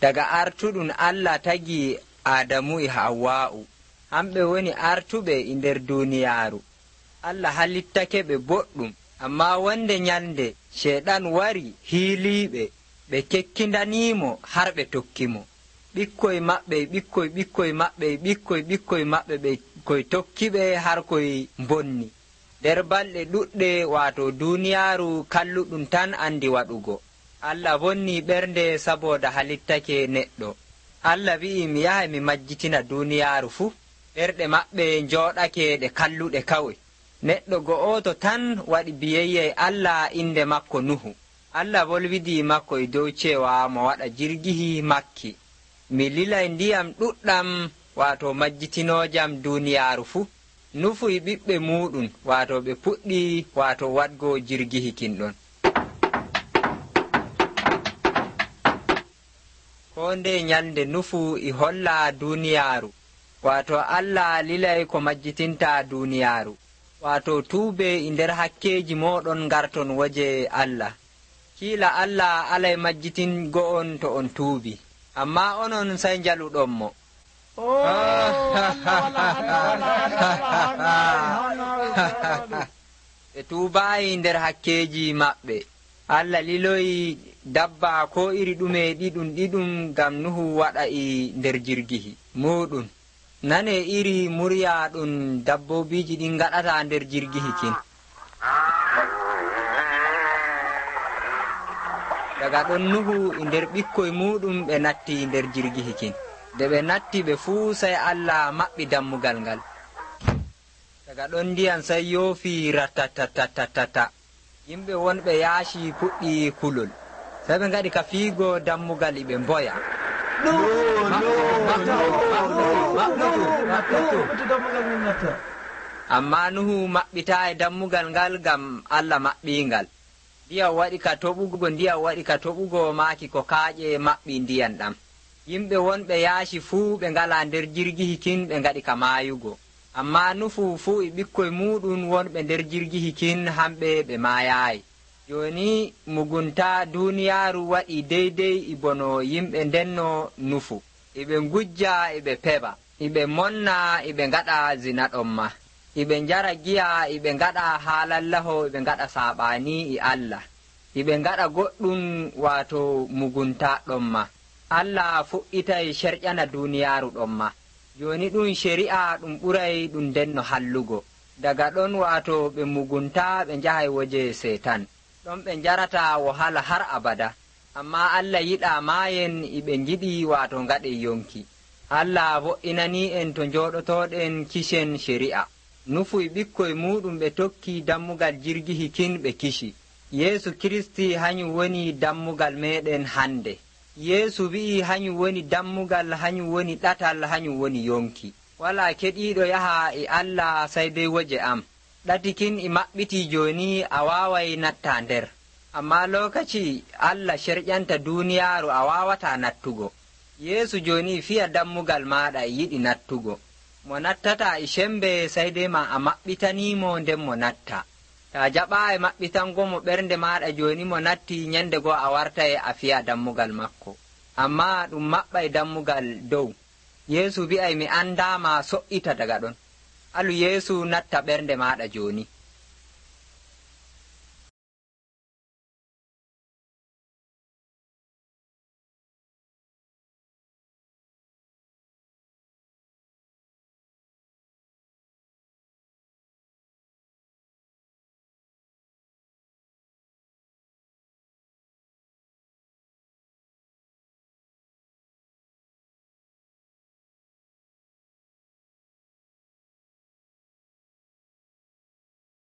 daga artuɗum Allah tagi Adamu e Hawwa'u hamɓe woni artuɓe e nder duniyaaru. Allah halittake ɓe boɗɗum, amma wonde nyalnde Sheɗan wari hiiliɓe, ɓe kekkindanimo har ɓe tokkimo. Ɓikkoy maɓɓe ɓe koy tokkiɓe har koy bonni. Nder balɗe ɗuɗɗe wato duniyaaru kalluɗum tan andi waɗugo. Allah bonni ɓernde saboda halittake neɗɗo. Allah wi'i mi yaha mi majjitina duniyaaru fuu. Ɓerɗe maɓɓe njooɗake ɗe kalluɗe kawai. Neɗɗo go'oto tan waɗi biyayya Allah inde makko Nuhu. Allah bolwidi makko e dow cewa mo waɗa jirgihi makki. Mi lilay ndiyam ɗuɗɗam wato majjitinojam duniyaaru fuu. Nuhu e ɓiɓɓe muɗum wato ɓe puɗɗi wato waɗgo jirgihi kinɗon. Ko nde nyalnde Nuhu e holla duniyaaru. Wato Allah lilay ko majjitinta duniyaaru. Wato tuube e nder hakkeji moɗon garton waje Allah. Kiila Allah alay majjitingo on to on tuubi, amma onon sai njaluɗon mo. Ɓe tuubayi nder hakkeji maɓɓe. Allah liloyi dabba ko iri ɗume ɗiɗum ngam Nuhu waɗa e nder jirgihi muɗum. Nane iri murya ɗum dabbobiji ɗin gaɗata nder jirgihi kin. Daga ɗon Nuhu e nder ɓikkoy muɗum ɓe natti nder jirgihi kin. Nde ɓe natti ɓe fuu sai Allah maɓɓi dammugal ngal. Daga ɗon ndiyam sai yoofi ratatatatata. Yimɓe wonɓe yaashi puɗɗi kulol. Sai ɓe ngaɗi ka fiigo dammugal e ɓe mboya. Amma Nuhu maɓɓita e dammugal ngal gam Allah maɓɓingal. Ndiyam waɗi ka toɓugo maaki ko kaaƴe maɓɓi ndiyam ɗam. Yimɓe wonɓe yaashi fuu ɓe ngala nder jirgihi kin ɓe ngaɗi ka maayugo. Amma Nuhu fuu e ɓikkoy muɗum wonɓe nder jirgihi kin hamɓe ɓe maayayi. Joni mugunta duniyaaru waɗi deydey e bono yimɓe ndenno Nuhu. Iɓe ngujja iɓe peɓa, iɓe monna iɓe ngaɗa zina ɗomma. Iɓe njara giya iɓe ngaɗa haalallaho iɓe ngaɗa saɓani e Allah. Iɓe ngaɗa goɗɗum wato mugunta ɗomma. Allah fuɗɗitay sherƴana duniyaaru ɗomma. Joni ɗum shari'a ɗum ɓuray ɗum ndenno hallugo. Daga ɗon wato ɓe mugunta ɓe njahay woje Setan. Ɗon ɓe njarata wahala har abada. Amma Allah yiɗa maayen iɓe ngiɗi wato ngaɗe yonki. Allah vo'inani en to njoɗotoɗen kishen shari'a. Nuhu e ɓikkoy muɗum ɓe tokki dammugal jirgihi kin ɓe kishi. Yesu Kristi hanyum woni dammugal meɗen hande. Yesu wi'i hanyum woni dammugal, hanyum woni ɗatal, hanyum woni yonki. Wala keɗiɗo yaha e Allah sai dai waje am. Ɗati kin e maɓɓiti joni a wawai natta nder. Amma lokaci Allah sherƴanta duniyaaru a wawata nattugo. Yesu joni fiya dammugal maɗa e yiɗi nattugo. Mo nattata e shembe sai dai ma a maɓɓitanimo nden mo natta. Ta jaɓa e maɓɓitango mo ɓernde maɗa joni mo natti nyande go a warta e a fiya dammugal makko. Amma ɗum maɓɓa e dammugal dow. Yesu wi'ay mi andama so'ita daga ɗon. Alu Yesu natta ɓernde maɗa joni.